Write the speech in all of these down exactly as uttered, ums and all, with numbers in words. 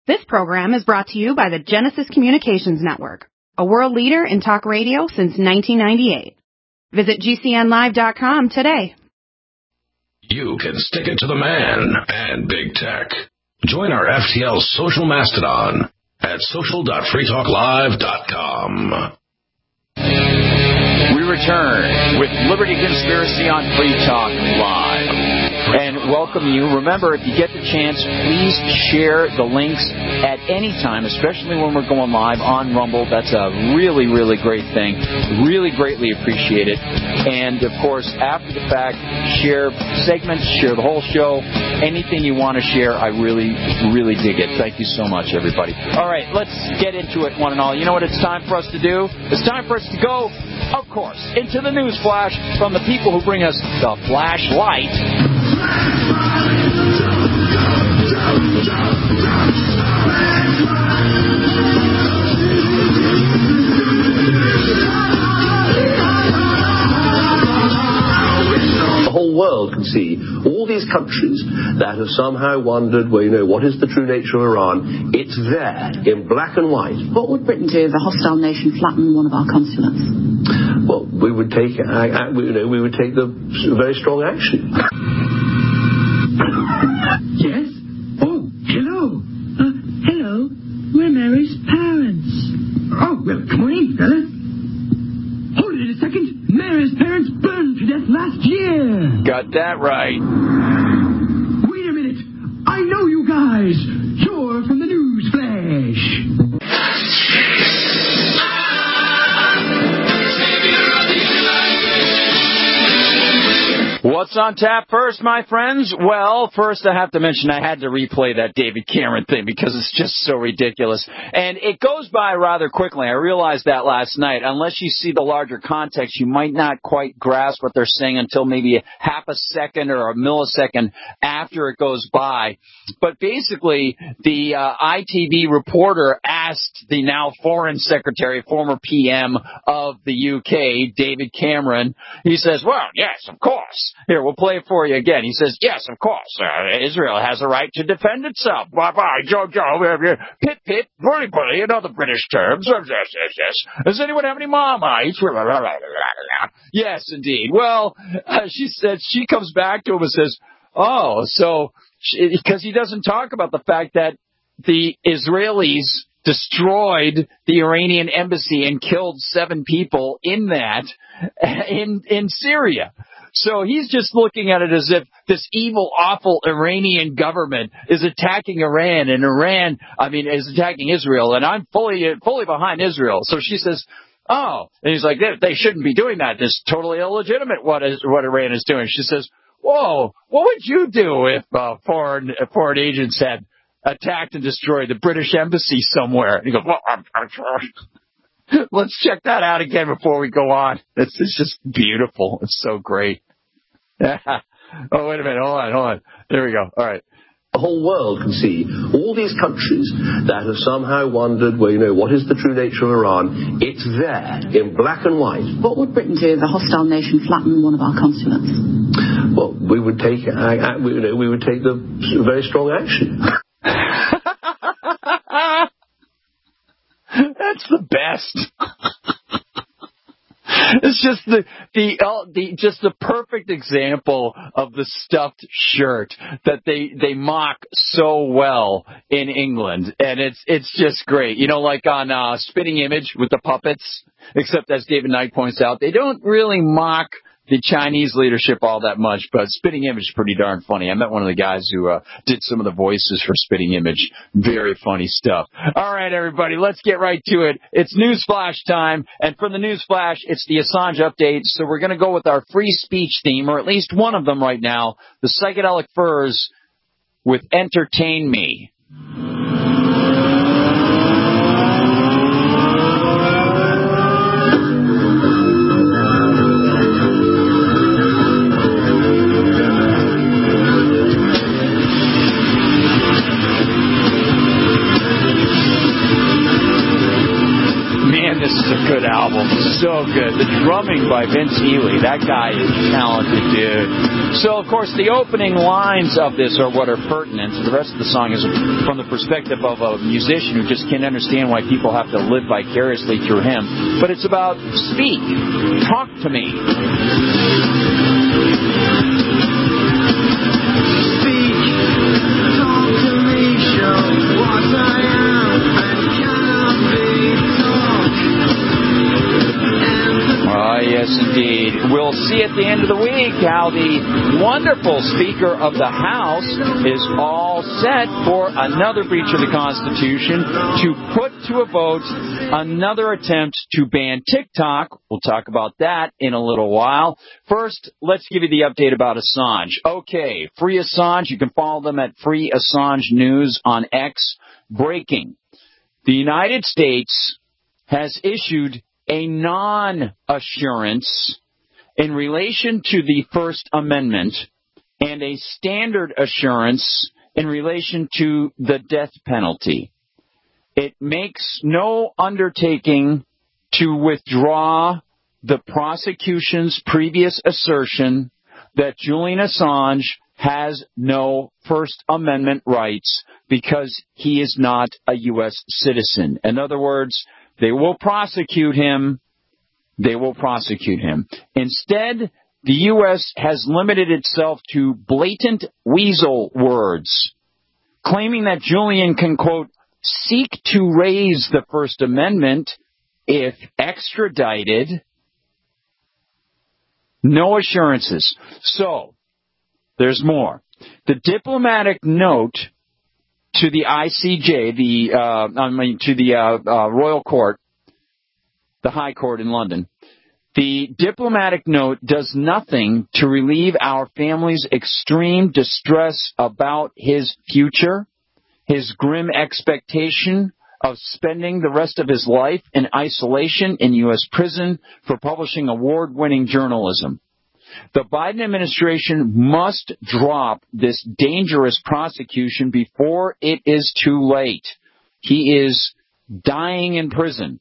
This program is brought to you by the Genesis Communications Network, a world leader in talk radio since nineteen ninety-eight. Visit G C N live dot com today. You can stick it to the man and big tech. Join our F T L social mastodon at social dot free talk live dot com. We return with Liberty Conspiracy on Free Talk Live. And welcome you. Remember, if you get the chance, please share the links at any time, especially when we're going live on Rumble. That's a really, really great thing. Really greatly appreciate it. And, of course, after the fact, share segments, share the whole show. Anything you want to share, I really, really dig it. Thank you so much, everybody. All right, let's get into it, one and all. You know what it's time for us to do? It's time for us to go, of course, into the news flash from the people who bring us the flashlight. The whole world can see all these countries that have somehow wondered, well, you know, what is the true nature of Iran? It's there in black and white. What would Britain do if a hostile nation flattened one of our consulates? Well, we would take, uh, you know, we would take the very strong action. Yes? Oh, hello. Uh, hello. We're Mary's parents. Oh, well, come on in, fella. Hold it a second. Mary's parents burned to death last year. Got that right. Wait a minute. I know you guys. You're from the News Flash. What's on tap first, my friends? Well, first I have to mention I had to replay that David Cameron thing because it's just so ridiculous. And it goes by rather quickly. I realized that last night. Unless you see the larger context, you might not quite grasp what they're saying until maybe a half a second or a millisecond after it goes by. But basically, the uh, I T V reporter asked the now Foreign Secretary, former P M of the U K, David Cameron, he says, well, yes, of course. Here, we'll play it for you again. He says, yes, of course, uh, Israel has a right to defend itself. Bye bye, Joe, Joe, pit, pit, bully, bully, and other British terms. Yes, yes, yes. Does anyone have any Marmites? Yes, indeed. Well, uh, she said, she comes back to him and says, oh, so, because he doesn't talk about the fact that the Israelis destroyed the Iranian embassy and killed seven people in that, in, in Syria. So he's just looking at it as if this evil, awful Iranian government is attacking Iran, and Iran, I mean, is attacking Israel, and I'm fully, fully behind Israel. So she says, oh, and he's like, they, they shouldn't be doing that. This is totally illegitimate what is, what Iran is doing. She says, whoa, what would you do if uh, foreign, foreign agents had attacked and destroyed the British embassy somewhere? And he goes, well, I'm, I'm sorry. Let's check that out again before we go on. It's, it's just beautiful. It's so great. Oh, wait a minute. Hold on, hold on. There we go. All right. The whole world can see all these countries that have somehow wondered, well, you know, what is the true nature of Iran? It's there in black and white. What would Britain do if a hostile nation flattened one of our consulates? Well, we would take, uh, you know, we would take the very strong action. That's the best. It's just the the, uh, the just the perfect example of the stuffed shirt that they they mock so well in England, and it's it's just great. You know, like on uh, Spitting Image with the puppets. Except as David Knight points out, they don't really mock the Chinese leadership all that much, but Spitting Image is pretty darn funny. I met one of the guys who uh, did some of the voices for Spitting Image. Very funny stuff. All right, everybody, let's get right to it. It's Newsflash time, and from the Newsflash, it's the Assange update. So we're going to go with our free speech theme, or at least one of them right now, the Psychedelic Furs with Entertain Me. This is a good album. So good. The drumming by Vince Healy. That guy is talented, dude. So, of course, the opening lines of this are what are pertinent. The rest of the song is from the perspective of a musician who just can't understand why people have to live vicariously through him. But it's about speak. Talk to me. Speak. Talk to me. Show what I am and cannot be talk. Oh, yes, indeed. We'll see at the end of the week how the wonderful Speaker of the House is all set for another breach of the Constitution to put to a vote another attempt to ban TikTok. We'll talk about that in a little while. First, let's give you the update about Assange. Okay, Free Assange. You can follow them at Free Assange News on X. Breaking. The United States has issued a non-assurance in relation to the First Amendment and a standard assurance in relation to the death penalty. It makes no undertaking to withdraw the prosecution's previous assertion that Julian Assange has no First Amendment rights because he is not a U S citizen. In other words, they will prosecute him. They will prosecute him. Instead, the U S has limited itself to blatant weasel words, claiming that Julian can, quote, seek to raise the First Amendment if extradited. No assurances. So, there's more. The diplomatic note to the I C J, the uh, I mean to the uh, uh, Royal Court, the High Court in London, the diplomatic note does nothing to relieve our family's extreme distress about his future, his grim expectation of spending the rest of his life in isolation in U S prison for publishing award-winning journalism. The Biden administration must drop this dangerous prosecution before it is too late. He is dying in prison.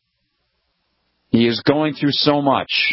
He is going through so much.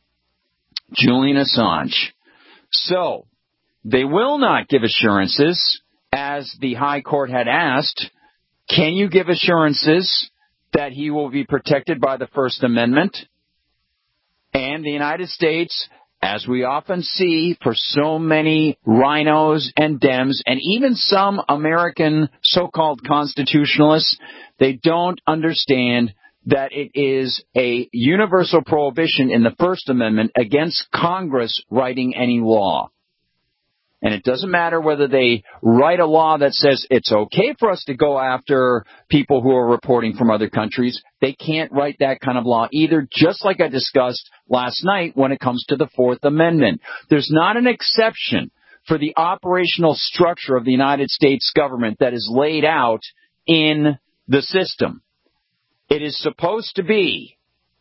Julian Assange. So, they will not give assurances, as the High Court had asked. Can you give assurances that he will be protected by the First Amendment? And the United States, as we often see for so many rhinos and Dems, and even some American so-called constitutionalists, they don't understand that it is a universal prohibition in the First Amendment against Congress writing any law. And it doesn't matter whether they write a law that says it's okay for us to go after people who are reporting from other countries. They can't write that kind of law either, just like I discussed last night when it comes to the Fourth Amendment. There's not an exception for the operational structure of the United States government that is laid out in the system. It is supposed to be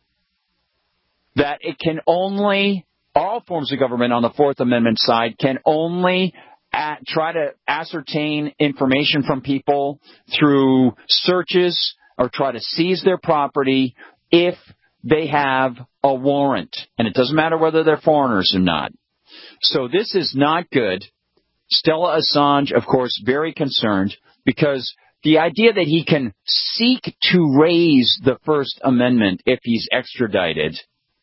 that it can only... all forms of government on the Fourth Amendment side can only at, try to ascertain information from people through searches or try to seize their property if they have a warrant. And it doesn't matter whether they're foreigners or not. So this is not good. Stella Assange, of course, very concerned because the idea that he can seek to raise the First Amendment if he's extradited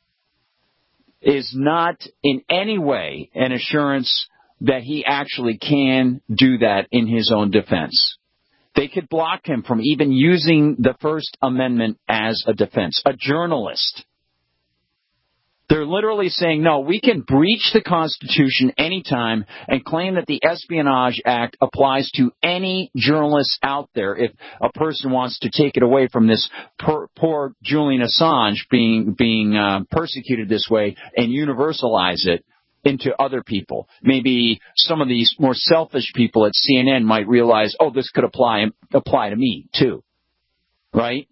is not in any way an assurance that he actually can do that in his own defense. They could block him from even using the First Amendment as a defense. A journalist. They're literally saying, no, we can breach the Constitution anytime and claim that the Espionage Act applies to any journalist out there if a person wants to take it away from this poor, poor Julian Assange being, being uh, persecuted this way and universalize it into other people. Maybe some of these more selfish people at C N N might realize, oh, this could apply, apply to me too. Right?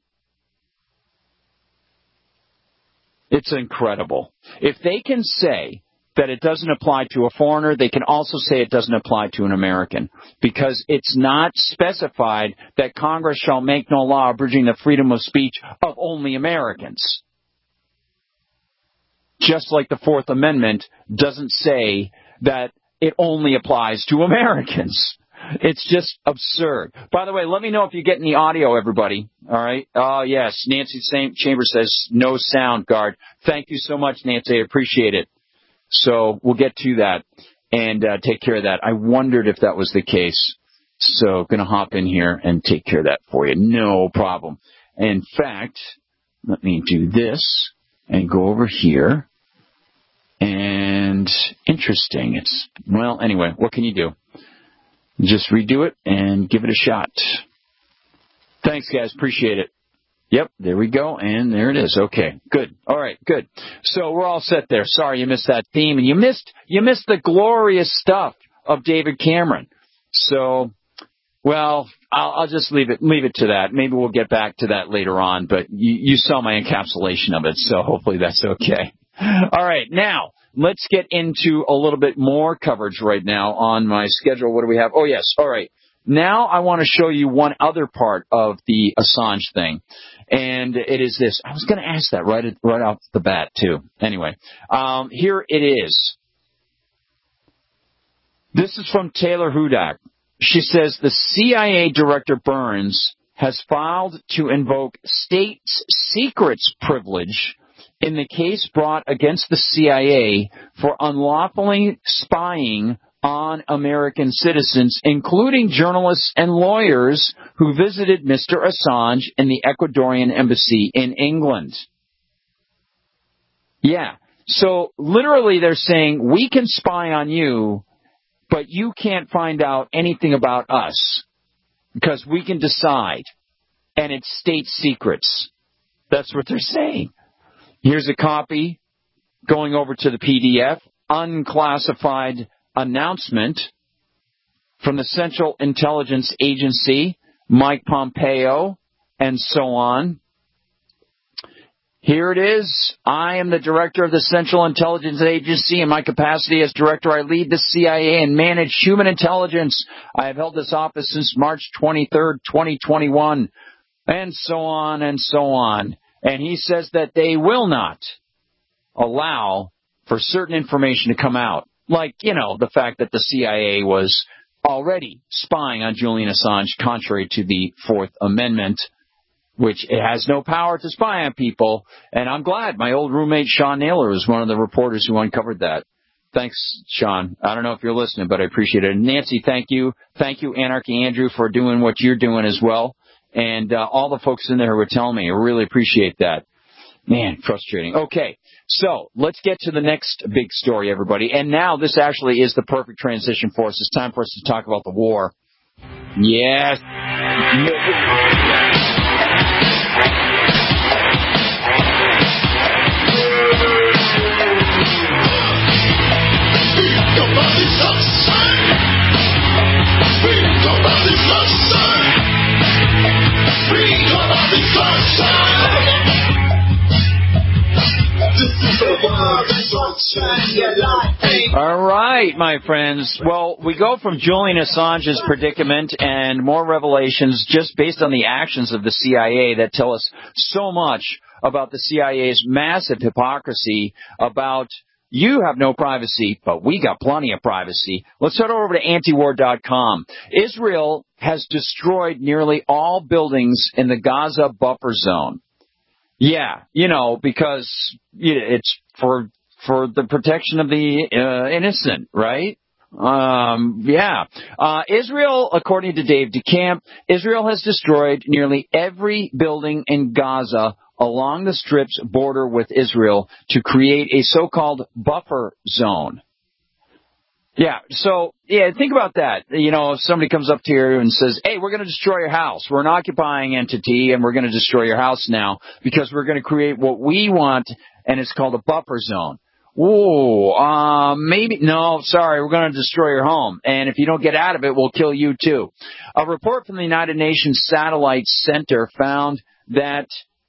It's incredible. If they can say that it doesn't apply to a foreigner. They can also say it doesn't apply to an American because it's not specified that Congress shall make no law abridging the freedom of speech of only Americans. Just like the Fourth Amendment doesn't say that it only applies to Americans. It's just absurd. By the way, let me know if you get any audio, everybody. All right? Oh, yes. Nancy Chambers says no sound, guard. Thank you so much, Nancy. I appreciate it. So we'll get to that and uh, take care of that. I wondered if that was the case. So going to hop in here and take care of that for you. No problem. In fact, let me do this and go over here. And interesting. It's, well, anyway, what can you do? Just redo it and give it a shot. Thanks, guys. Appreciate it. Yep, there we go, and there it is. Okay, good. All right, good. So we're all set there. Sorry you missed that theme, and you missed you missed the glorious stuff of David Cameron. So, well, I'll, I'll just leave it leave it to that. Maybe we'll get back to that later on, but you, you saw my encapsulation of it, so hopefully that's okay. All right, now let's get into a little bit more coverage right now on my schedule. What do we have? Oh, yes. All right. Now I want to show you one other part of the Assange thing, and it is this. I was going to ask that right, right off the bat, too. Anyway, um, here it is. This is from Taylor Hudak. She says the C I A Director Burns has filed to invoke state secrets privilege in the case brought against the C I A for unlawfully spying on American citizens, including journalists and lawyers who visited Mister Assange in the Ecuadorian embassy in England. Yeah, so literally they're saying, we can spy on you, but you can't find out anything about us because we can decide, and it's state secrets. That's what they're saying. Here's a copy going over to the P D F, unclassified announcement from the Central Intelligence Agency, Mike Pompeo, and so on. Here it is. I am the director of the Central Intelligence Agency. In my capacity as director, I lead the C I A and manage human intelligence. I have held this office since March twenty-third, twenty twenty-one, and so on and so on. And he says that they will not allow for certain information to come out. Like, you know, the fact that the C I A was already spying on Julian Assange contrary to the Fourth Amendment, which it has no power to spy on people. And I'm glad my old roommate Sean Naylor was one of the reporters who uncovered that. Thanks, Sean. I don't know if you're listening, but I appreciate it. And Nancy, thank you. Thank you, Anarchy Andrew, for doing what you're doing as well. And uh, all the folks in there who were telling me, I really appreciate that. Man, frustrating. Okay, so let's get to the next big story, everybody. And now this actually is the perfect transition for us. It's time for us to talk about the war. Yes. All right, my friends. Well, we go from Julian Assange's predicament and more revelations just based on the actions of the C I A that tell us so much about the C I A's massive hypocrisy about you have no privacy, but we got plenty of privacy. Let's head over to antiwar dot com. Israel has destroyed nearly all buildings in the Gaza buffer zone. Yeah, you know, because it's for for the protection of the uh, innocent, right? Um, yeah. Uh, Israel, according to Dave DeCamp, Israel has destroyed nearly every building in Gaza along the Strip's border with Israel to create a so-called buffer zone. Yeah, so, yeah, think about that. You know, if somebody comes up to you and says, hey, we're going to destroy your house. We're an occupying entity, and we're going to destroy your house now because we're going to create what we want, and it's called a buffer zone. Ooh, uh, maybe, no, sorry, we're going to destroy your home. And if you don't get out of it, we'll kill you too. A report from the United Nations Satellite Center found that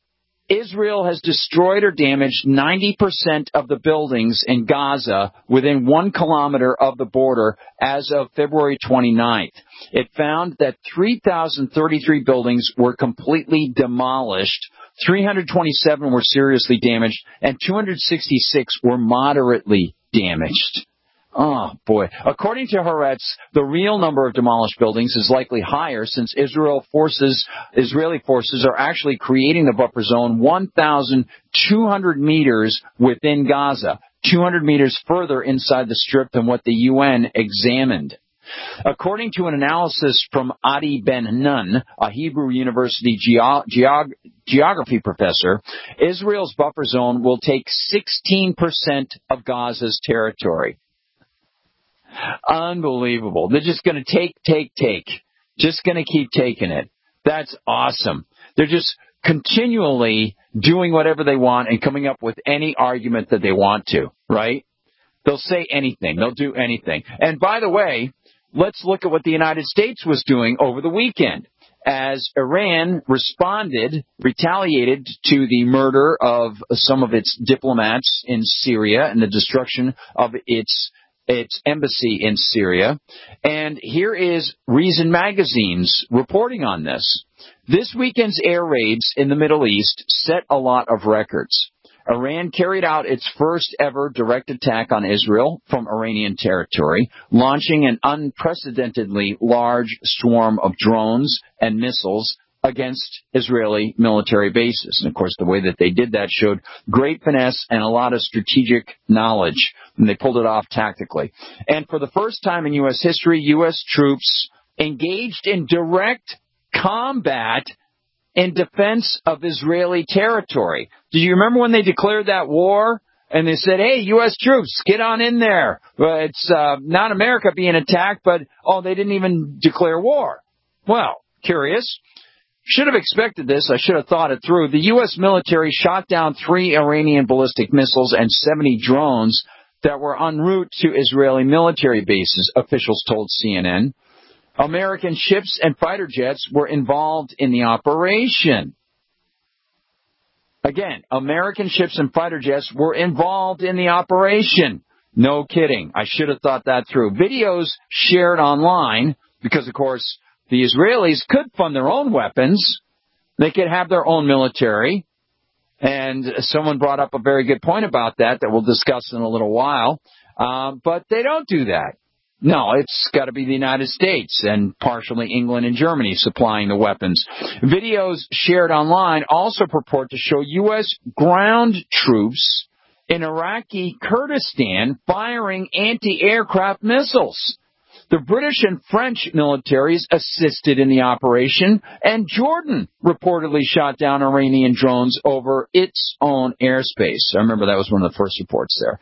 Israel has destroyed or damaged ninety percent of the buildings in Gaza within one kilometer of the border as of February twenty-ninth. It found that three thousand thirty-three buildings were completely demolished, three hundred twenty-seven were seriously damaged, and two hundred sixty-six were moderately damaged. Oh, boy. According to Haaretz, the real number of demolished buildings is likely higher since Israel forces, Israeli forces are actually creating the buffer zone one thousand two hundred meters within Gaza, two hundred meters further inside the strip than what the U N examined. According to an analysis from Adi Ben-Nun, a Hebrew University geo- geog- geography professor, Israel's buffer zone will take sixteen percent of Gaza's territory. Unbelievable. They're just going to take, take, take. Just going to keep taking it. That's awesome. They're just continually doing whatever they want and coming up with any argument that they want to, right? They'll say anything. They'll do anything. And by the way, let's look at what the United States was doing over the weekend. As Iran responded, retaliated to the murder of some of its diplomats in Syria and the destruction of its its embassy in Syria. And here is Reason Magazine's reporting on this. This weekend's air raids in the Middle East set a lot of records. Iran carried out its first ever direct attack on Israel from Iranian territory, launching an unprecedentedly large swarm of drones and missiles against Israeli military bases. And, of course, the way that they did that showed great finesse and a lot of strategic knowledge, and they pulled it off tactically. And for the first time in U S history, U S troops engaged in direct combat in defense of Israeli territory. Do you remember when they declared that war? And they said, hey, U S troops, get on in there. Well, it's uh, not America being attacked, but, oh, they didn't even declare war. Well, curious. Should have expected this. I should have thought it through. The U S military shot down three Iranian ballistic missiles and seventy drones that were en route to Israeli military bases, officials told C N N. American ships and fighter jets were involved in the operation. Again, American ships and fighter jets were involved in the operation. No kidding. I should have thought that through. Videos shared online, because, of course, the Israelis could fund their own weapons. They could have their own military. And someone brought up a very good point about that that we'll discuss in a little while. Uh, but they don't do that. No, it's got to be the United States and partially England and Germany supplying the weapons. Videos shared online also purport to show U S ground troops in Iraqi Kurdistan firing anti-aircraft missiles. The British and French militaries assisted in the operation, and Jordan reportedly shot down Iranian drones over its own airspace. I remember that was one of the first reports there.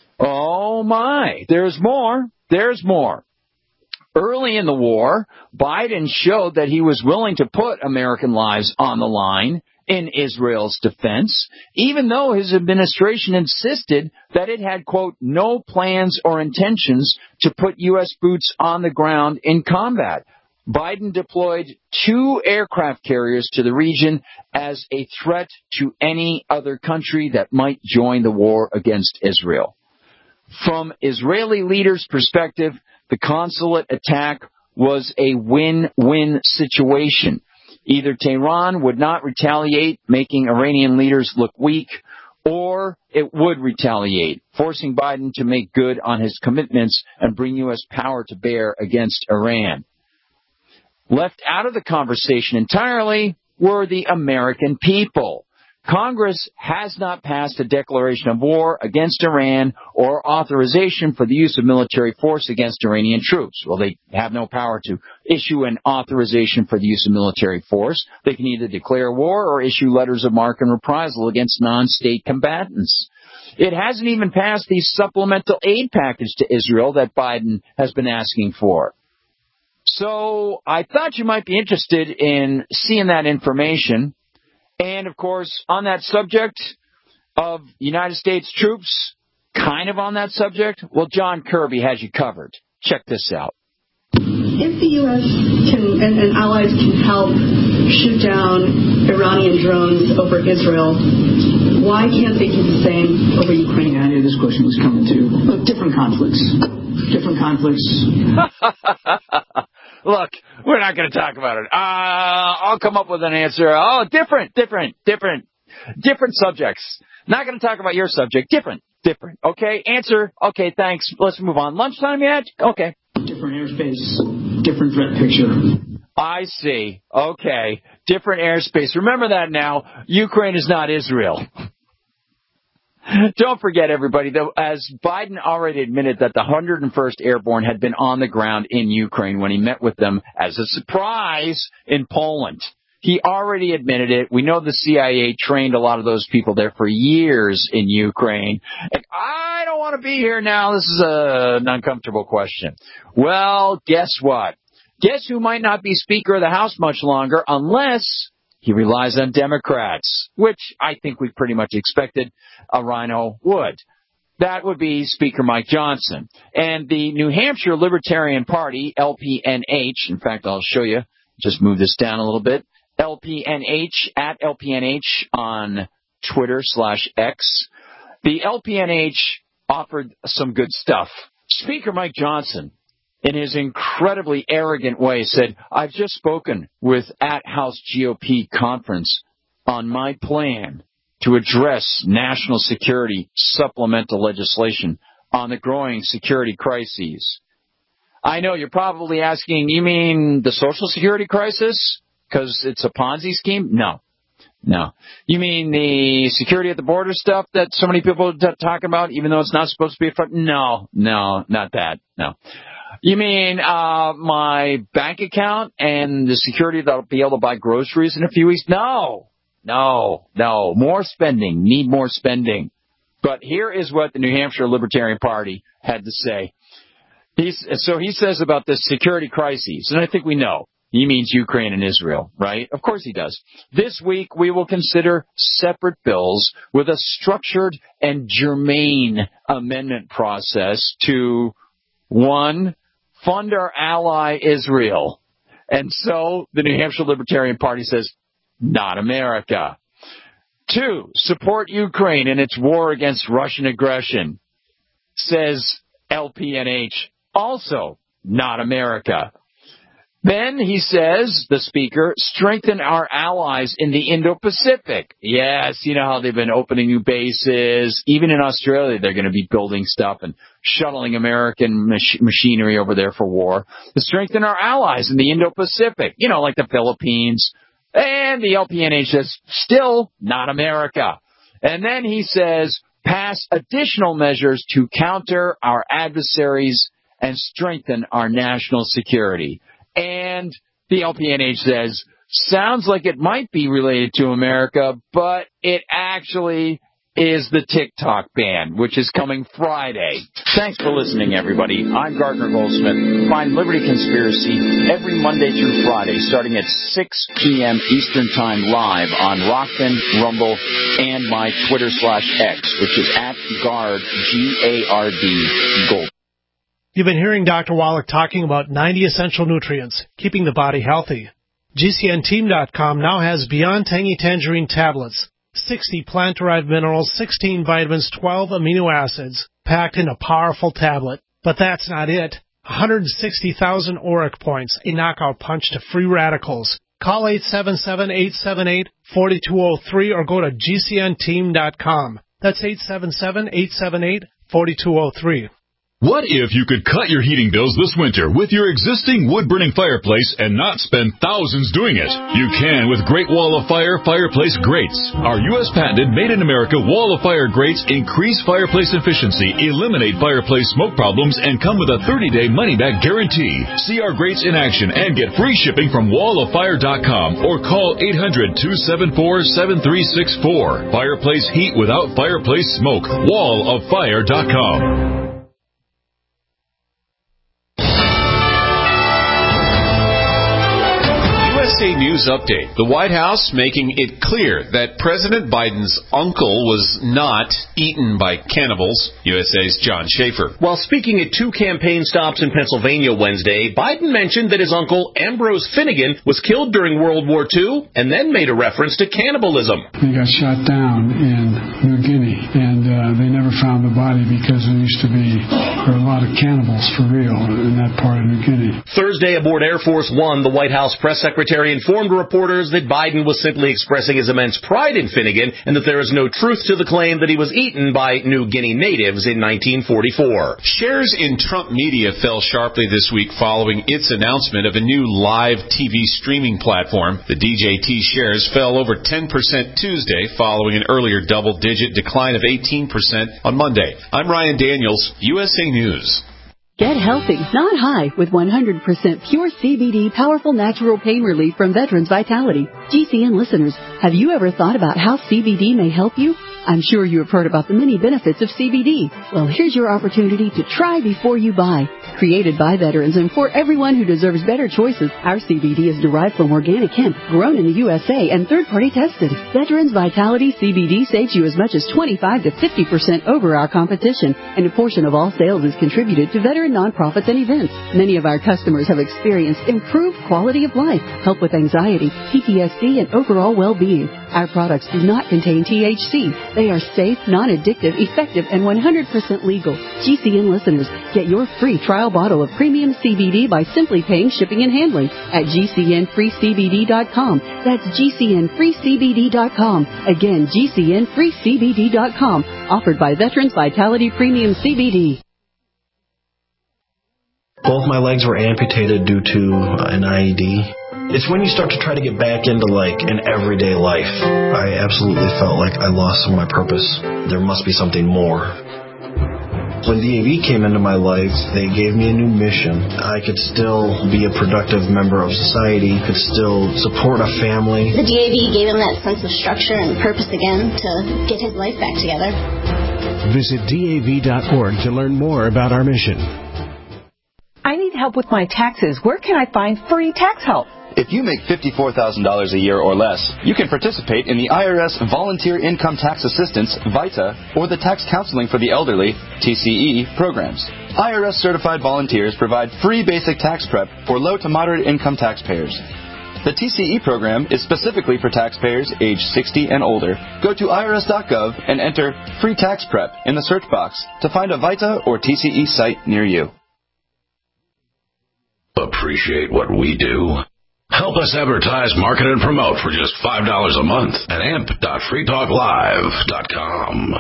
Oh, my. There's more. There's more. Early in the war, Biden showed that he was willing to put American lives on the line in Israel's defense, even though his administration insisted that it had, quote, no plans or intentions to put U S boots on the ground in combat. Biden deployed two aircraft carriers to the region as a threat to any other country that might join the war against Israel. From Israeli leaders' perspective, the consulate attack was a win-win situation. Either Tehran would not retaliate, making Iranian leaders look weak, or it would retaliate, forcing Biden to make good on his commitments and bring U S power to bear against Iran. Left out of the conversation entirely were the American people. Congress has not passed a declaration of war against Iran or authorization for the use of military force against Iranian troops. Well, they have no power to issue an authorization for the use of military force. They can either declare war or issue letters of marque and reprisal against non-state combatants. It hasn't even passed the supplemental aid package to Israel that Biden has been asking for. So I thought you might be interested in seeing that information. And, of course, on that subject of United States troops, kind of on that subject, well, John Kirby has you covered. Check this out. If the U S can and, and allies can help shoot down Iranian drones over Israel, why can't they do the same over Ukraine? I knew this question was coming too. Look, different conflicts. Different conflicts. Look, we're not going to talk about it. Uh, I'll come up with an answer. Oh, different, different, different, different subjects. Not going to talk about your subject. Different, different. Okay, answer. Okay, thanks. Let's move on. Lunchtime yet? Okay. Different airspace, different threat picture. I see. Okay. Different airspace. Remember that now. Ukraine is not Israel. Don't forget, everybody, though, as Biden already admitted that the one hundred first Airborne had been on the ground in Ukraine when he met with them as a surprise in Poland. He already admitted it. We know the C I A trained a lot of those people there for years in Ukraine. Like, I don't want to be here now. This is a, an uncomfortable question. Well, guess what? Guess who might not be Speaker of the House much longer unless he relies on Democrats, which I think we pretty much expected a rhino would. That would be Speaker Mike Johnson. And the New Hampshire Libertarian Party, L P N H, in fact, I'll show you, just move this down a little bit, L P N H, at L P N H on Twitter slash X. The L P N H offered some good stuff. Speaker Mike Johnson, in his incredibly arrogant way, said, I've just spoken with at House G O P conference on my plan to address national security supplemental legislation on the growing security crises. I know you're probably asking, you mean the Social Security crisis? Because it's a Ponzi scheme? No. No. You mean the security at the border stuff that so many people are t- talking about, even though it's not supposed to be a front? No. No, not that. No. You mean uh my bank account and the security that I'll be able to buy groceries in a few weeks? No. No. No. More spending. Need more spending. But here is what the New Hampshire Libertarian Party had to say. He's, so he says about this security crises, and I think we know. He means Ukraine and Israel, right? Of course he does. This week we will consider separate bills with a structured and germane amendment process to, one, fund our ally Israel. And so the New Hampshire Libertarian Party says, not America. Two, support Ukraine in its war against Russian aggression. Says L P N H, also not America. Then he says, the speaker, strengthen our allies in the Indo-Pacific. Yes, you know how they've been opening new bases. Even in Australia, they're going to be building stuff and shuttling American mach- machinery over there for war. To strengthen our allies in the Indo-Pacific, you know, like the Philippines. And the L P N H says, still not America. And then he says, pass additional measures to counter our adversaries and strengthen our national security. And the L P N H says, sounds like it might be related to America, but it actually is the TikTok ban, which is coming Friday. Thanks for listening, everybody. I'm Gardner Goldsmith. Find Liberty Conspiracy every Monday through Friday, starting at six p.m. Eastern Time live on Rockfin, Rumble, and my Twitter slash X, which is at Gard, G A R D, Gold. You've been hearing Doctor Wallach talking about ninety essential nutrients, keeping the body healthy. G C N team dot com now has Beyond Tangy Tangerine tablets, sixty plant-derived minerals, sixteen vitamins, twelve amino acids, packed in a powerful tablet. But that's not it. one hundred sixty thousand auric points, a knockout punch to free radicals. Call eight seven seven, eight seven eight, four two zero three or go to G C N team dot com. That's eight seven seven, eight seven eight, four two zero three. What if you could cut your heating bills this winter with your existing wood-burning fireplace and not spend thousands doing it? You can with Great Wall of Fire fireplace grates. Our U S patented made-in-America Wall of Fire grates increase fireplace efficiency, eliminate fireplace smoke problems, and come with a thirty-day money-back guarantee. See our grates in action and get free shipping from wall of fire dot com or call eight hundred, two seven four, seven three six four. Fireplace heat without fireplace smoke. wall of fire dot com. A News Update. The White House making it clear that President Biden's uncle was not eaten by cannibals. U S A's John Schaefer. While speaking at two campaign stops in Pennsylvania Wednesday, Biden mentioned that his uncle Ambrose Finnegan was killed during World War Two and then made a reference to cannibalism. He got shot down in New Guinea, and uh, they never found the body because there used to be there were a lot of cannibals for real in that part of New Guinea. Thursday aboard Air Force One, the White House press secretary informed reporters that Biden was simply expressing his immense pride in Finnegan and that there is no truth to the claim that he was eaten by New Guinea natives in nineteen forty-four. Shares in Trump media fell sharply this week following its announcement of a new live T V streaming platform. The D J T shares fell over ten percent Tuesday following an earlier double-digit decline of eighteen percent on Monday. I'm Ryan Daniels, U S A News. Get healthy, not high, with one hundred percent pure C B D powerful natural pain relief from Veterans Vitality. G C N listeners, have you ever thought about how C B D may help you? I'm sure you have heard about the many benefits of C B D. Well, here's your opportunity to try before you buy. Created by veterans and for everyone who deserves better choices, our C B D is derived from organic hemp, grown in the U S A and third-party tested. Veterans Vitality C B D saves you as much as twenty-five to fifty percent over our competition, and a portion of all sales is contributed to veteran nonprofits and events. Many of our customers have experienced improved quality of life, help with anxiety, P T S D, and overall well-being. Our products do not contain T H C. They are safe, non-addictive, effective, and one hundred percent legal. G C N listeners, get your free trial bottle of premium C B D by simply paying shipping and handling at G C N free C B D dot com. That's G C N free C B D dot com. Again, G C N free C B D dot com. Offered by Veterans Vitality Premium C B D. Both my legs were amputated due to an I E D. It's when you start to try to get back into, like, an everyday life. I absolutely felt like I lost some of my purpose. There must be something more. When D A V came into my life, they gave me a new mission. I could still be a productive member of society, could still support a family. The D A V gave him that sense of structure and purpose again to get his life back together. Visit D A V dot org to learn more about our mission. I need help with my taxes. Where can I find free tax help? If you make fifty-four thousand dollars a year or less, you can participate in the I R S Volunteer Income Tax Assistance, VITA, or the Tax Counseling for the Elderly, T C E, programs. I R S-certified volunteers provide free basic tax prep for low to moderate income taxpayers. The T C E program is specifically for taxpayers age sixty and older. Go to I R S dot gov and enter Free Tax Prep in the search box to find a VITA or T C E site near you. Appreciate what we do? Help us advertise, market, and promote for just five dollars a month at amp dot free talk live dot com.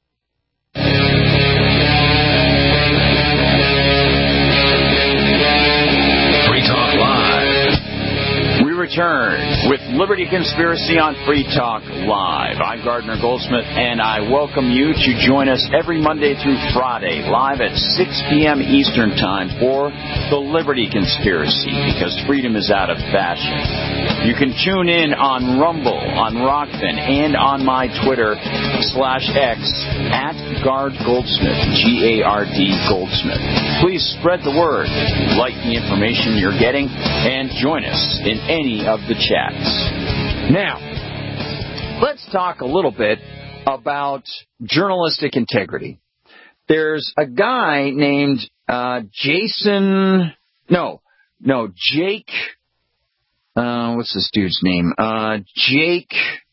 Free Talk Live. We return with Liberty Conspiracy on Free Talk Live. I'm Gardner Goldsmith, and I welcome you to join us every Monday through Friday, live at six p.m. Eastern Time for the Liberty Conspiracy, because freedom is out of fashion. You can tune in on Rumble, on Rockfin, and on my Twitter slash X at Gard Goldsmith, G A R D Goldsmith. Please spread the word, like the information you're getting, and join us in any of the chats. Now, let's talk a little bit about journalistic integrity. There's a guy named uh, Jason, no, no, Jake, uh, what's this dude's name? Uh, Jake,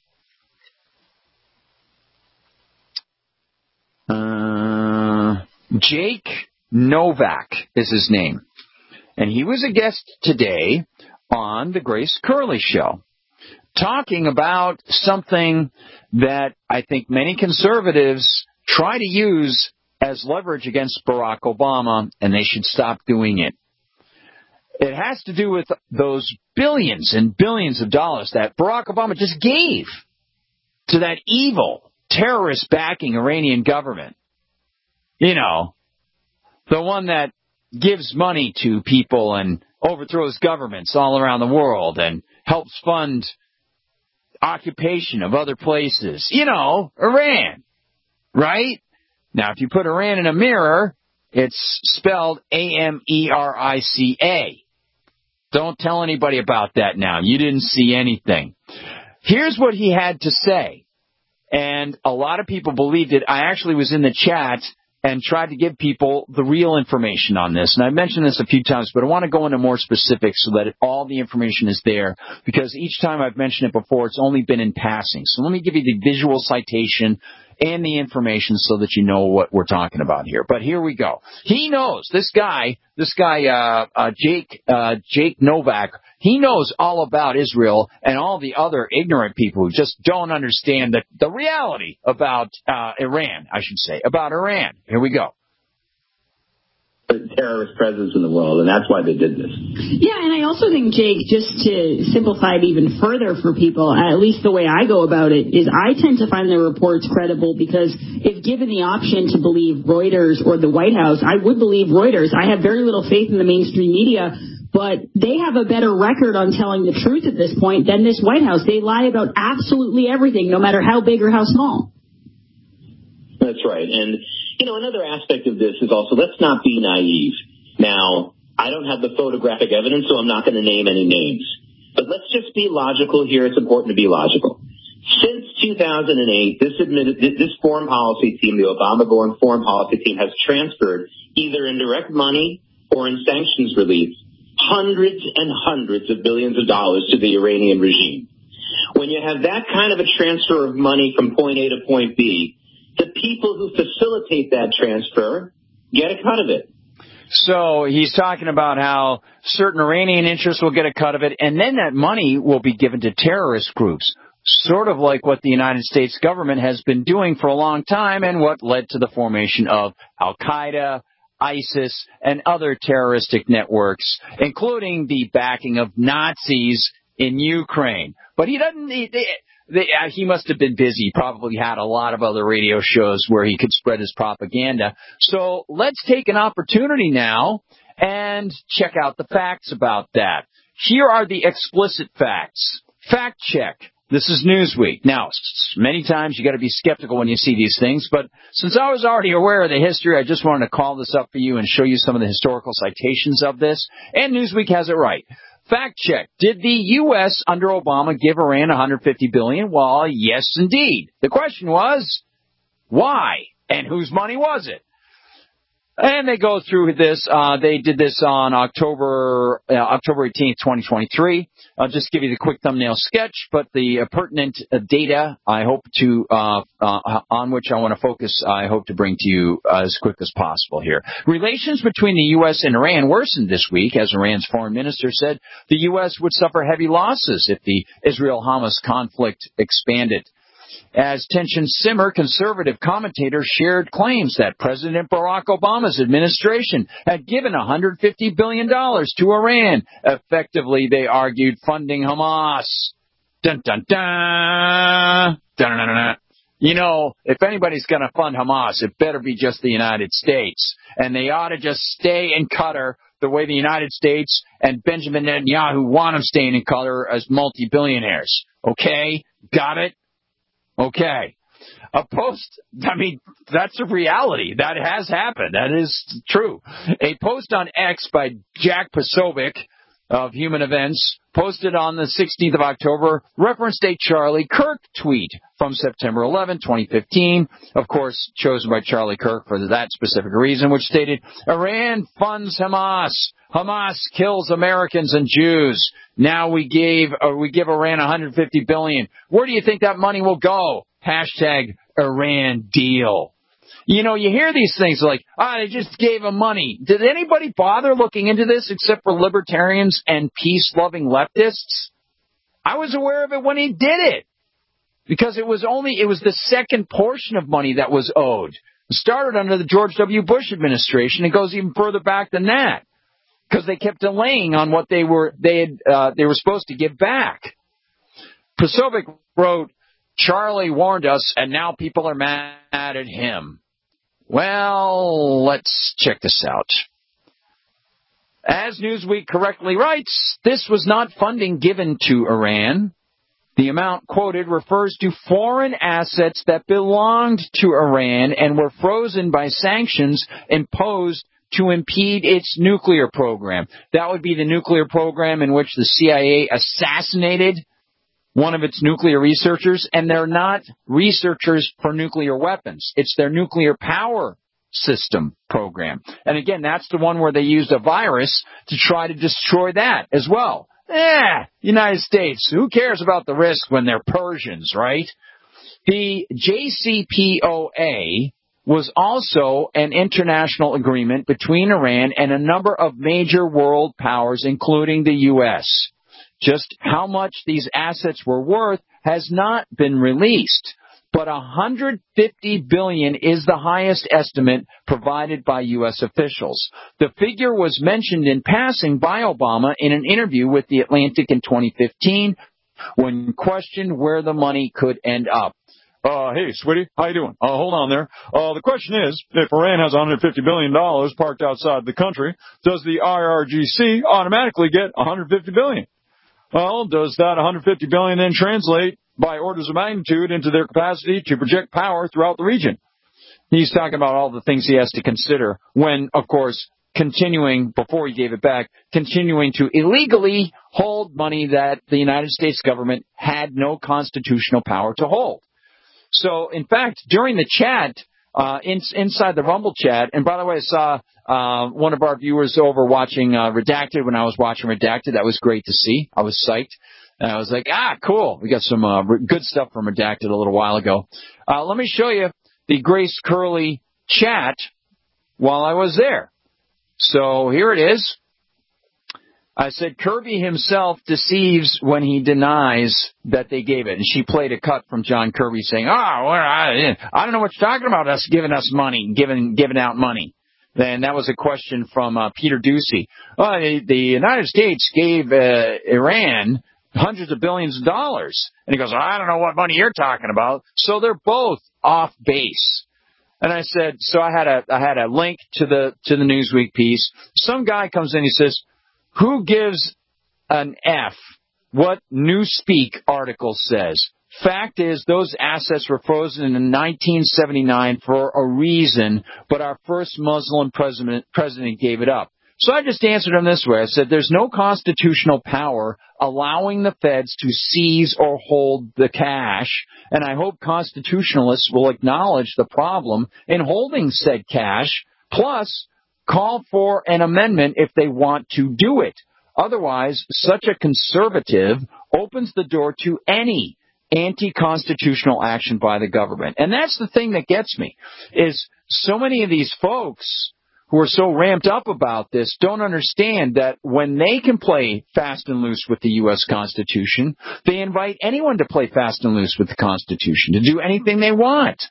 uh, Jake Novak is his name. And he was a guest today on the Grace Curley Show, talking about something that I think many conservatives try to use as leverage against Barack Obama, and they should stop doing it. It has to do with those billions and billions of dollars that Barack Obama just gave to that evil, terrorist-backing Iranian government. You know, the one that gives money to people and overthrows governments all around the world and helps fund occupation of other places. You know, Iran, right? Now, if you put Iran in a mirror, it's spelled A M E R I C A. Don't tell anybody about that now. You didn't see anything. Here's what he had to say. And a lot of people believed it. I actually was in the chat and tried to give people the real information on this. And I mentioned this a few times, but I want to go into more specifics so that it, all the information is there, because each time I've mentioned it before, it's only been in passing. So let me give you the visual citation and the information so that you know what we're talking about here. But here we go. He knows, this guy, this guy, uh, uh, Jake, uh, Jake Novak, he knows all about Israel and all the other ignorant people who just don't understand the, the reality about, uh, Iran, I should say, about Iran. Here we go. Terrorist presence in the world, and that's why they did this. Yeah, and I also think, Jake, just to simplify it even further for people, at least the way I go about it, is I tend to find the reports credible because if given the option to believe Reuters or the White House, I would believe Reuters. I have very little faith in the mainstream media, but they have a better record on telling the truth at this point than this White House. They lie about absolutely everything, no matter how big or how small. That's right. And you know, another aspect of this is also, let's not be naive. Now, I don't have the photographic evidence, so I'm not going to name any names. But let's just be logical here. It's important to be logical. Since two thousand eight, this, admitted, this foreign policy team, the Obama-born foreign policy team, has transferred either in direct money or in sanctions relief hundreds and hundreds of billions of dollars to the Iranian regime. When you have that kind of a transfer of money from point A to point B, the people who facilitate that transfer get a cut of it. So he's talking about how certain Iranian interests will get a cut of it, and then that money will be given to terrorist groups, sort of like what the United States government has been doing for a long time and what led to the formation of Al-Qaeda, ISIS, and other terroristic networks, including the backing of Nazis in Ukraine. But he doesn't... He, they, They, uh, he must have been busy. He probably had a lot of other radio shows where he could spread his propaganda. So let's take an opportunity now and check out the facts about that. Here are the explicit facts. Fact check. This is Newsweek. Now, many times you got to be skeptical when you see these things, but since I was already aware of the history, I just wanted to call this up for you and show you some of the historical citations of this. And Newsweek has it right. Fact check. Did the U S under Obama give Iran one hundred fifty billion dollars? Well, yes, indeed. The question was, why? And whose money was it? And they go through this. Uh, they did this on October uh, October eighteenth, twenty twenty-three. I'll just give you the quick thumbnail sketch, but the uh, pertinent uh, data I hope to uh, uh, on which I want to focus, I hope to bring to you uh, as quick as possible here. Relations between the U S and Iran worsened this week as Iran's foreign minister said the U S would suffer heavy losses if the Israel-Hamas conflict expanded. As tensions simmer, conservative commentators shared claims that President Barack Obama's administration had given one hundred fifty billion dollars to Iran. Effectively, they argued, funding Hamas. Dun, dun, dun. Dun, dun, dun, dun. You know, if anybody's going to fund Hamas, it better be just the United States. And they ought to just stay in Qatar the way the United States and Benjamin Netanyahu want them staying in Qatar as multi-billionaires. Okay? Got it? Okay. A post, I mean, that's a reality. That has happened. That is true. A post on X by Jack Posobiec of Human Events, posted on the sixteenth of October, referenced a Charlie Kirk tweet from September eleventh, twenty fifteen, of course, chosen by Charlie Kirk for that specific reason, which stated, Iran funds Hamas. Hamas kills Americans and Jews. Now we gave, uh, we give Iran one hundred fifty billion dollars. Where do you think that money will go? Hashtag Iran deal. You know, you hear these things like, ah, they just gave him money. Did anybody bother looking into this except for libertarians and peace-loving leftists? I was aware of it when he did it. Because it was only, it was the second portion of money that was owed. It started under the George W. Bush administration. It goes even further back than that. Because they kept delaying on what they were, they had, uh, they were supposed to give back. Posobiec wrote, Charlie warned us, and now people are mad at him. Well, let's check this out. As Newsweek correctly writes, this was not funding given to Iran. The amount quoted refers to foreign assets that belonged to Iran and were frozen by sanctions imposed to impede its nuclear program. That would be the nuclear program in which the C I A assassinated one of its nuclear researchers, and they're not researchers for nuclear weapons. It's their nuclear power system program. And again, that's the one where they used a virus to try to destroy that as well. Eh, United States, who cares about the risk when they're Persians, right? The J C P O A was also an international agreement between Iran and a number of major world powers, including the U S. Just how much these assets were worth has not been released, but one hundred fifty billion dollars is the highest estimate provided by U S officials. The figure was mentioned in passing by Obama in an interview with The Atlantic in twenty fifteen when questioned where the money could end up. Uh, hey, sweetie, how you doing? Uh, hold on there. Uh, the question is, if Iran has one hundred fifty billion dollars parked outside the country, does the I R G C automatically get one hundred fifty billion dollars? Well, does that one hundred fifty billion dollars then translate by orders of magnitude into their capacity to project power throughout the region? He's talking about all the things he has to consider when, of course, continuing, before he gave it back, continuing to illegally hold money that the United States government had no constitutional power to hold. So, in fact, during the chat, uh, in, inside the Rumble chat, and by the way, I saw uh, one of our viewers over watching uh, Redacted when I was watching Redacted. That was great to see. I was psyched. And I was like, ah, cool. We got some uh, good stuff from Redacted a little while ago. Uh, let me show you the Grace Curley chat while I was there. So here it is. I said, Kirby himself deceives when he denies that they gave it. And she played a cut from John Kirby saying, oh, well, I, I don't know what you're talking about, us giving us money, giving, giving out money. Then that was a question from uh, Peter Ducey. Oh, the, the United States gave uh, Iran hundreds of billions of dollars. And he goes, I don't know what money you're talking about. So they're both off base. And I said, so I had a I had a link to the to the Newsweek piece. Some guy comes in, he says, who gives an F what Newspeak article says? Fact is, those assets were frozen in nineteen seventy-nine for a reason, but our first Muslim president president gave it up. So I just answered him this way. I said, there's no constitutional power allowing the feds to seize or hold the cash, and I hope constitutionalists will acknowledge the problem in holding said cash, plus call for an amendment if they want to do it. Otherwise, such a conservative opens the door to any anti-constitutional action by the government. And that's the thing that gets me, is so many of these folks who are so ramped up about this don't understand that when they can play fast and loose with the U S Constitution, they invite anyone to play fast and loose with the Constitution, to do anything they want.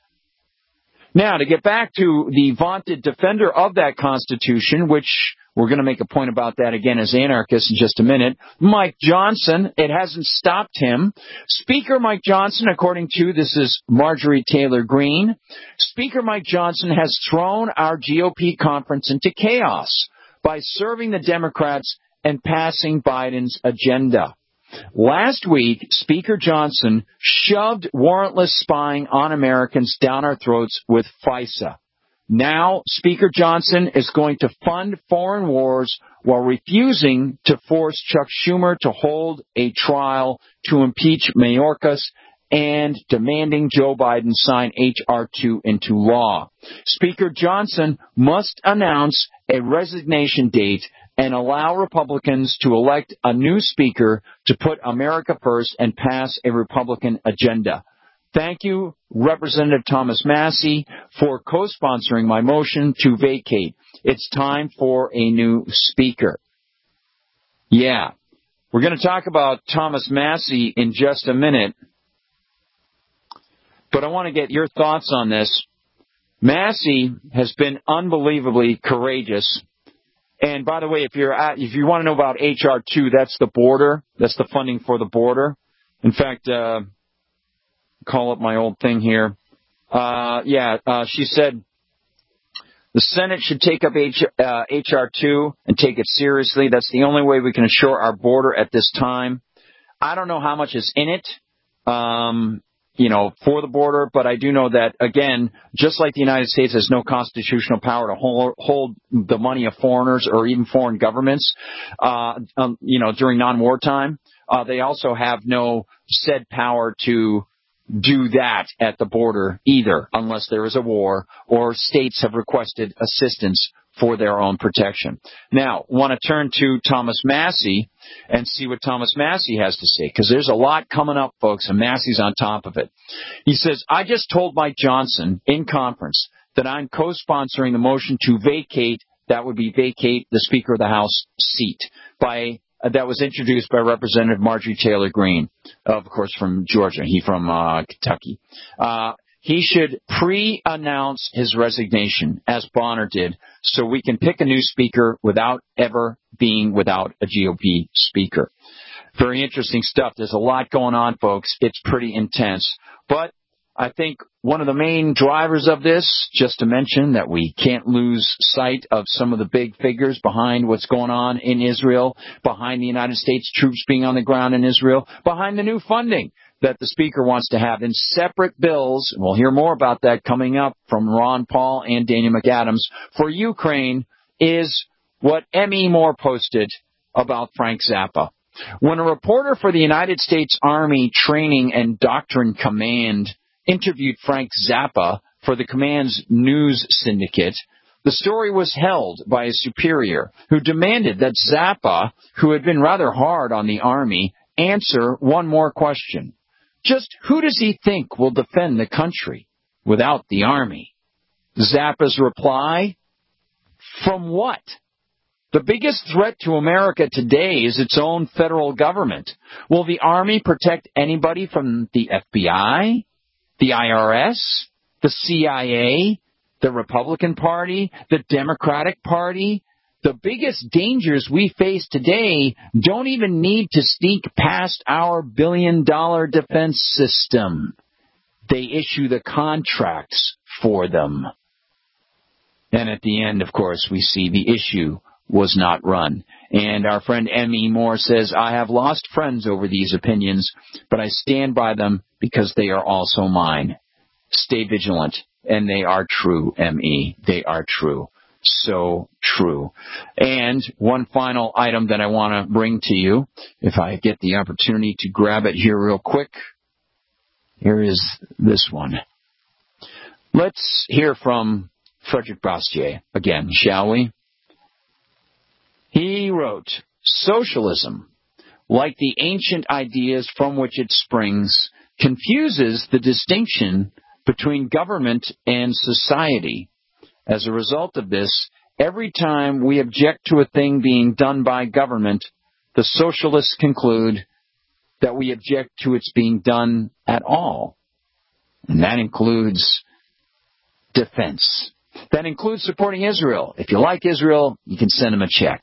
Now, to get back to the vaunted defender of that Constitution, which we're going to make a point about that again as anarchists in just a minute, Mike Johnson, it hasn't stopped him. Speaker Mike Johnson, according to, this is Marjorie Taylor Greene, Speaker Mike Johnson has thrown our G O P conference into chaos by serving the Democrats and passing Biden's agenda. Last week, Speaker Johnson shoved warrantless spying on Americans down our throats with FISA. Now, Speaker Johnson is going to fund foreign wars while refusing to force Chuck Schumer to hold a trial to impeach Mayorkas and demanding Joe Biden sign H R two into law. Speaker Johnson must announce a resignation date and allow Republicans to elect a new speaker to put America first and pass a Republican agenda. Thank you, Representative Thomas Massie, for co-sponsoring my motion to vacate. It's time for a new speaker. Yeah, we're going to talk about Thomas Massie in just a minute, but I want to get your thoughts on this. Massie has been unbelievably courageous. And by the way, if you're at, if you want to know about H R two, that's the border. That's the funding for the border. In fact, uh, call up my old thing here. Uh, yeah, uh, she said the Senate should take up H, uh, H R two and take it seriously. That's the only way we can assure our border at this time. I don't know how much is in it. Um, you know, for the border, but I do know that, again, just like the United States has no constitutional power to hold, hold the money of foreigners or even foreign governments, uh, um, you know, during non-war time, uh, they also have no said power to do that at the border either, unless there is a war or states have requested assistance for their own protection. Now, want to turn to Thomas Massie and see what Thomas Massie has to say, because there's a lot coming up, folks, and Massie's on top of it. He says, I just told Mike Johnson in conference that I'm co-sponsoring the motion to vacate, that would be vacate the Speaker of the House seat, by uh, that was introduced by Representative Marjorie Taylor Greene, of course, from Georgia. He from uh, Kentucky. Uh, He should pre-announce his resignation, as Bonner did, so we can pick a new speaker without ever being without a G O P speaker. Very interesting stuff. There's a lot going on, folks. It's pretty intense. But I think one of the main drivers of this, just to mention that we can't lose sight of some of the big figures behind what's going on in Israel, behind the United States troops being on the ground in Israel, behind the new funding that the Speaker wants to have in separate bills, and we'll hear more about that coming up from Ron Paul and Daniel McAdams, for Ukraine, is what M E. Moore posted about Frank Zappa. When a reporter for the United States Army Training and Doctrine Command interviewed Frank Zappa for the command's news syndicate, the story was held by a superior who demanded that Zappa, who had been rather hard on the Army, answer one more question. Just who does he think will defend the country without the Army? Zappa's reply, from what? The biggest threat to America today is its own federal government. Will the Army protect anybody from the F B I, the I R S, the C I A, the Republican Party, the Democratic Party? The biggest dangers we face today don't even need to sneak past our billion-dollar defense system. They issue the contracts for them. And at the end, of course, we see the issue was not run. And our friend M E. Moore says, I have lost friends over these opinions, but I stand by them because they are also mine. Stay vigilant. And they are true, M E. They are true. So true. And one final item that I want to bring to you, if I get the opportunity to grab it here real quick. Here is this one. Let's hear from Frederick Bastiat again, shall we? He wrote, socialism, like the ancient ideas from which it springs, confuses the distinction between government and society. As a result of this, every time we object to a thing being done by government, the socialists conclude that we object to its being done at all. And that includes defense. That includes supporting Israel. If you like Israel, you can send them a check.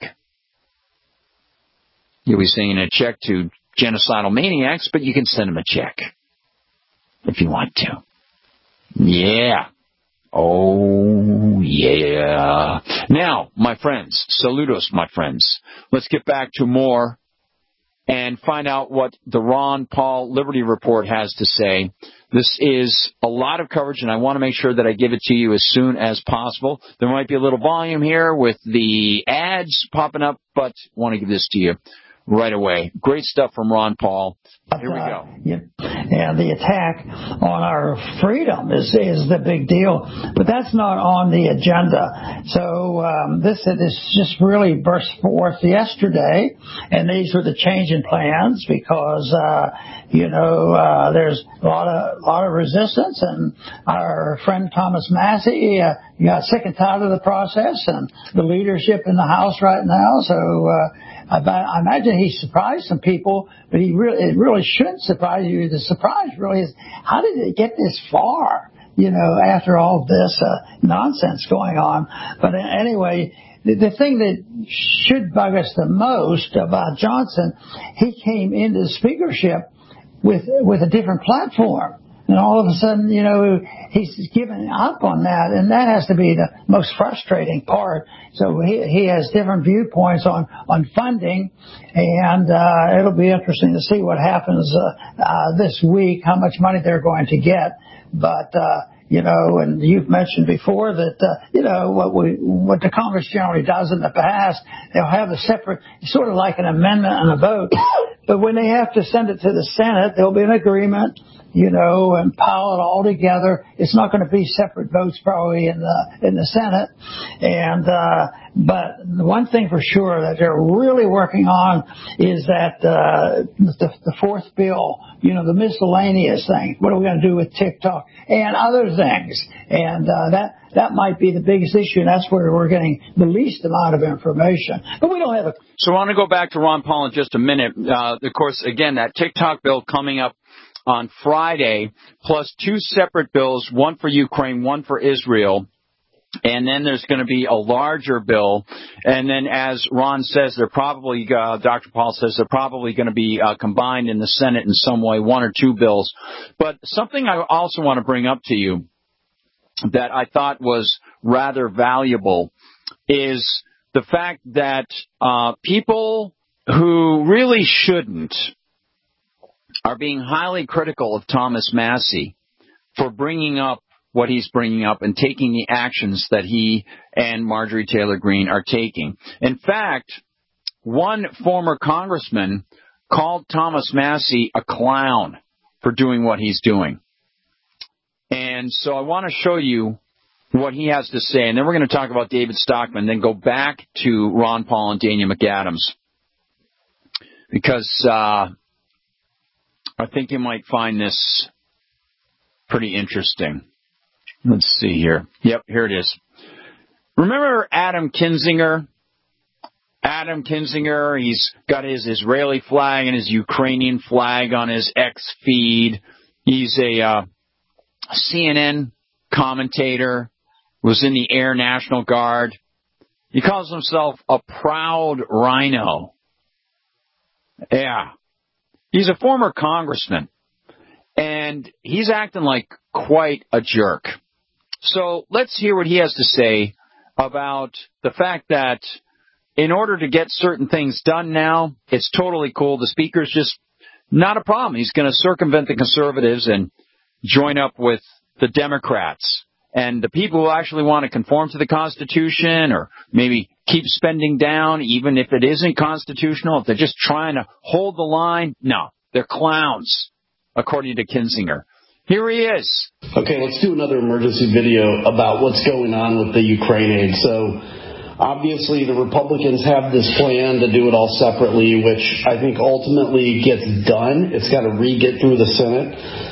You'll be sending a check to genocidal maniacs, but you can send them a check if you want to. Yeah. Oh, yeah. Now, my friends, saludos, my friends. Let's get back to more and find out what the Ron Paul Liberty Report has to say. This is a lot of coverage, and I want to make sure that I give it to you as soon as possible. There might be a little volume here with the ads popping up, but I want to give this to you right away. Great stuff from Ron Paul. Here we go. Uh, yeah. And the attack on our freedom is is the big deal, but that's not on the agenda. So um, this this just really burst forth yesterday, and these were the change in plans because uh, you know uh, there's a lot of lot of resistance, and our friend Thomas Massie uh, got sick and tired of the process and the leadership in the House right now. So. Uh, I, I imagine he surprised some people, but he really, it really shouldn't surprise you. The surprise really is, how did it get this far, you know, after all this uh, nonsense going on? But anyway, the, the thing that should bug us the most about Johnson, he came into the speakership with with a different platform. and all of a sudden, you know, he's given up on that, and that has to be the most frustrating part. So he, he has different viewpoints on, on funding, and uh, it'll be interesting to see what happens uh, uh, this week, how much money they're going to get. But, uh, you know, and you've mentioned before that, uh, you know, what we, what the Congress generally does in the past, they'll have a separate, sort of like an amendment and a vote. But when they have to send it to the Senate, there'll be an agreement, you know, and pile it all together. It's not going to be separate votes probably in the, in the Senate. And, uh, but the one thing for sure that they're really working on is that, uh, the, the fourth bill, you know, the miscellaneous thing. What are we going to do with TikTok and other things? And, uh, that, that might be the biggest issue, and that's where we're getting the least amount of information. But we don't have a... So I want to go back to Ron Paul in just a minute. Uh, of course, again, that TikTok bill coming up on Friday, plus two separate bills, one for Ukraine, one for Israel. And then there's going to be a larger bill. And then, as Ron says, they're probably, uh, Doctor Paul says, they're probably going to be uh, combined in the Senate in some way, one or two bills. But something I also want to bring up to you that I thought was rather valuable is the fact that uh, people who really shouldn't are being highly critical of Thomas Massie for bringing up what he's bringing up and taking the actions that he and Marjorie Taylor Greene are taking. In fact, one former congressman called Thomas Massie a clown for doing what he's doing. And so I want to show you what he has to say, and then we're going to talk about David Stockman, then go back to Ron Paul and Dania McAdams, because uh, I think you might find this pretty interesting. Let's see here. Yep, here it is. Remember Adam Kinzinger? Adam Kinzinger, he's got his Israeli flag and his Ukrainian flag on his X feed. He's a uh, C N N commentator, was in the Air National Guard. He calls himself a proud rhino. Yeah. He's a former congressman, and he's acting like quite a jerk. So let's hear what he has to say about the fact that in order to get certain things done now, it's totally cool. The speaker's just not a problem. He's going to circumvent the conservatives and join up with the Democrats. And the people who actually want to conform to the Constitution or maybe keep spending down, even if it isn't constitutional, if they're just trying to hold the line, no, they're clowns, according to Kinzinger. Here he is. Okay, let's do another emergency video about what's going on with the Ukraine aid. So, obviously, the Republicans have this plan to do it all separately, which I think ultimately gets done. It's got to re-get through the Senate.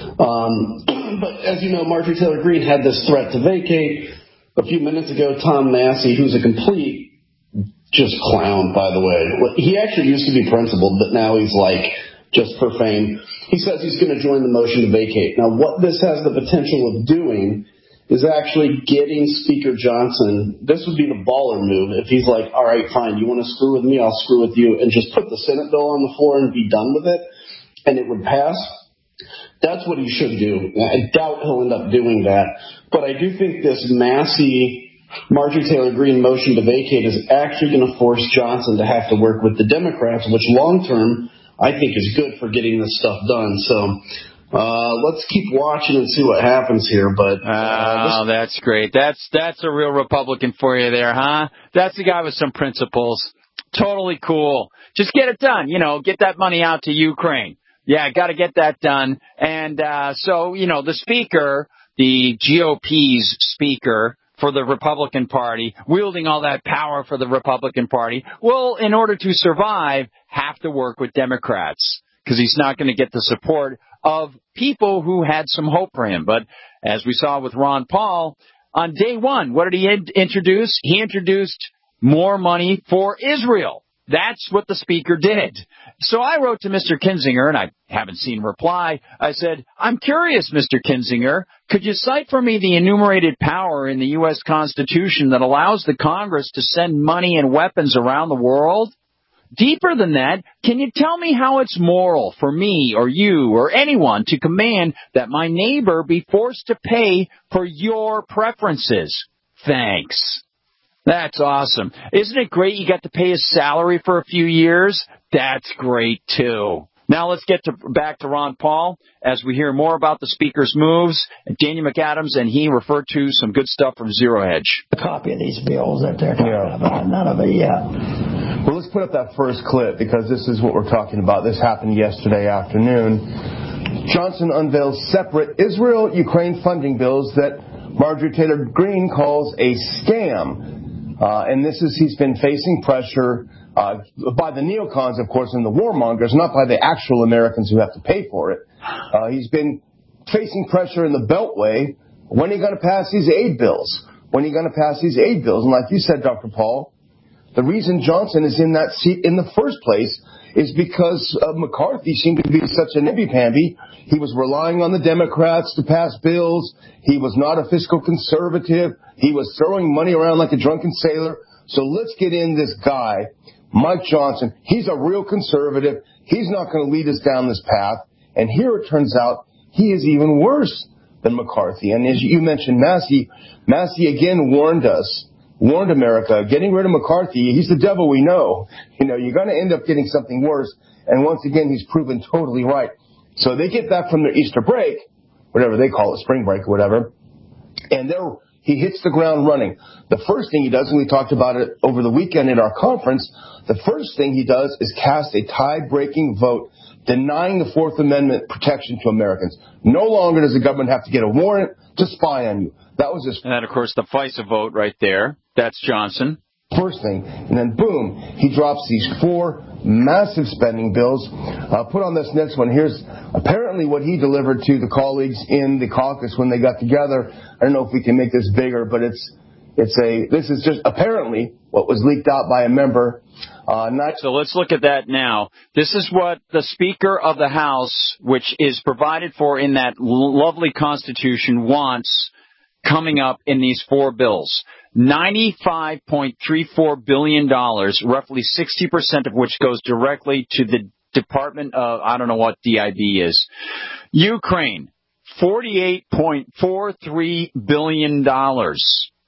Um, but as you know, Marjorie Taylor Greene had this threat to vacate. A few minutes ago, Tom Massie, who's a complete just clown, by the way. He actually used to be principled, but now he's like, just for fame, he says he's going to join the motion to vacate. Now, what this has the potential of doing is actually getting Speaker Johnson, this would be the baller move, if he's like, all right, fine, you want to screw with me, I'll screw with you, and just put the Senate bill on the floor and be done with it, and it would pass. That's what he should do. I doubt he'll end up doing that. But I do think this Massie, Marjorie Taylor Greene motion to vacate is actually going to force Johnson to have to work with the Democrats, which long-term I think is good for getting this stuff done. So uh, let's keep watching and see what happens here. But uh, oh, that's great. That's that's a real Republican for you there, huh? That's a guy with some principles. Totally cool. Just get it done. You know, get that money out to Ukraine. Yeah, got to get that done. And uh, so, you know, the speaker, the G O P's speaker for the Republican Party, wielding all that power for the Republican Party, will, in order to survive, have to work with Democrats because he's not going to get the support of people who had some hope for him. But as we saw with Ron Paul, on day one, what did he in- introduce? He introduced more money for Israel. That's what the speaker did. So I wrote to Mister Kinzinger, and I haven't seen a reply. I said, I'm curious, Mister Kinzinger, could you cite for me the enumerated power in the U S Constitution that allows the Congress to send money and weapons around the world? deeper than that, can you tell me how it's moral for me or you or anyone to command that my neighbor be forced to pay for your preferences? Thanks. That's awesome. Isn't it great you got to pay his salary for a few years? That's great, too. Now let's get to, back to Ron Paul as we hear more about the Speaker's moves. Daniel McAdams and he referred to some good stuff from Zero Hedge. A copy of these bills that they're talking yeah. about. None of it yet. Well, let's put up that first clip because this is what we're talking about. This happened yesterday afternoon. Johnson unveils separate Israel-Ukraine funding bills that Marjorie Taylor Greene calls a scam. Uh, and this is, he's been facing pressure uh, by the neocons, of course, and the warmongers, not by the actual Americans who have to pay for it. Uh, he's been facing pressure in the Beltway. When are you going to pass these aid bills? When are you going to pass these aid bills? And like you said, Doctor Paul, the reason Johnson is in that seat in the first place is because uh, McCarthy seemed to be such a namby-pamby. He was relying on the Democrats to pass bills. He was not a fiscal conservative. He was throwing money around like a drunken sailor. So let's get in this guy, Mike Johnson. He's a real conservative. He's not going to lead us down this path. And here it turns out he is even worse than McCarthy. And as you mentioned, Massey, Massey again warned us, warned America, getting rid of McCarthy, he's the devil we know. You know, you're going to end up getting something worse. And once again, he's proven totally right. So they get back from their Easter break, whatever they call it, spring break or whatever, and they're, he hits the ground running. The first thing he does, and we talked about it over the weekend in our conference, the first thing he does is cast a tie-breaking vote denying the Fourth Amendment protection to Americans. No longer does the government have to get a warrant to spy on you. That was his... And then, of course, the FISA vote right there. That's Johnson. First thing. And then, boom, he drops these four massive spending bills. Uh, put on this next one. Here's apparently what he delivered to the colleagues in the caucus when they got together. I don't know if we can make this bigger, but it's it's a this is just apparently what was leaked out by a member. Uh, not so let's look at that now. This is what the Speaker of the House, which is provided for in that lovely Constitution, wants coming up in these four bills. ninety-five point three four billion dollars, roughly sixty percent of which goes directly to the Department of, I don't know what D I B is. Ukraine, forty-eight point four three billion dollars.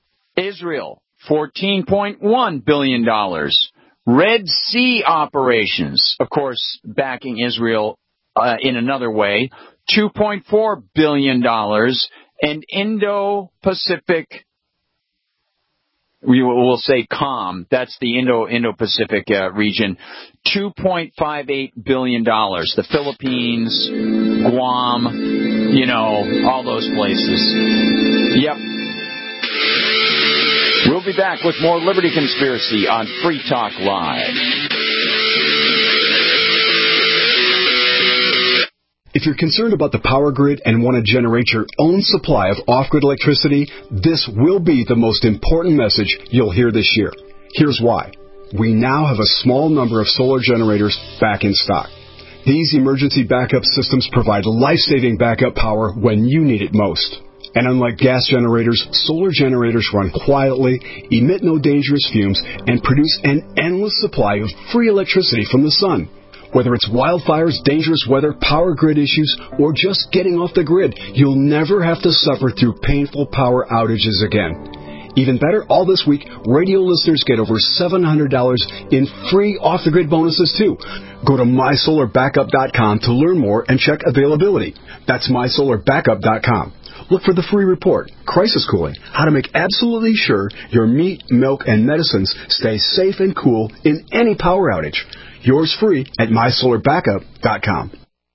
Israel, fourteen point one billion dollars. Red Sea operations, of course, backing Israel uh, in another way, two point four billion dollars. And Indo-Pacific, we will say CALM, that's the Indo, Indo-Pacific uh, region, two point five eight billion dollars. The Philippines, Guam, you know, all those places. Yep. We'll be back with more Liberty Conspiracy on Free Talk Live. If you're concerned about the power grid and want to generate your own supply of off-grid electricity, this will be the most important message you'll hear this year. Here's why. We now have a small number of solar generators back in stock. These emergency backup systems provide life-saving backup power when you need it most. And unlike gas generators, solar generators run quietly, emit no dangerous fumes, and produce an endless supply of free electricity from the sun. Whether it's wildfires, dangerous weather, power grid issues, or just getting off the grid, you'll never have to suffer through painful power outages again. Even better, all this week, radio listeners get over seven hundred dollars in free off-the-grid bonuses, too. Go to my solar backup dot com to learn more and check availability. That's my solar backup dot com. Look for the free report, Crisis Cooling, how to make absolutely sure your meat, milk, and medicines stay safe and cool in any power outage. Yours free at my solar backup dot com.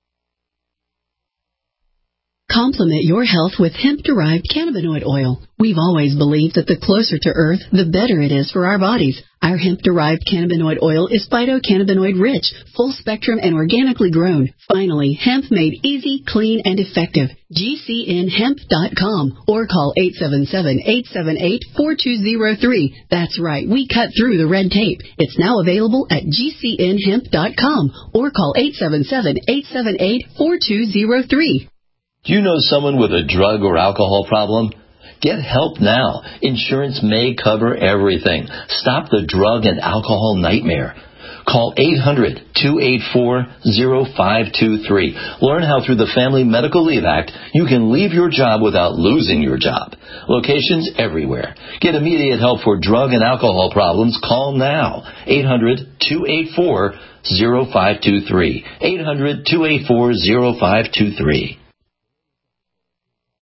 Complement your health with hemp-derived cannabinoid oil. We've always believed that the closer to Earth, the better it is for our bodies. Our hemp-derived cannabinoid oil is phytocannabinoid-rich, full-spectrum, and organically grown. Finally, hemp made easy, clean, and effective. G C N hemp dot com or call eight seven seven, eight seven eight, four two zero three. That's right, we cut through the red tape. It's now available at G C N hemp dot com or call eight seven seven, eight seven eight, four two zero three. Do you know someone with a drug or alcohol problem? Get help now. Insurance may cover everything. Stop the drug and alcohol nightmare. Call eight hundred, two eight four, zero five two three. Learn how through the Family Medical Leave Act, you can leave your job without losing your job. Locations everywhere. Get immediate help for drug and alcohol problems. Call now. eight hundred, two eight four, zero five two three. eight hundred, two eight four, zero five two three.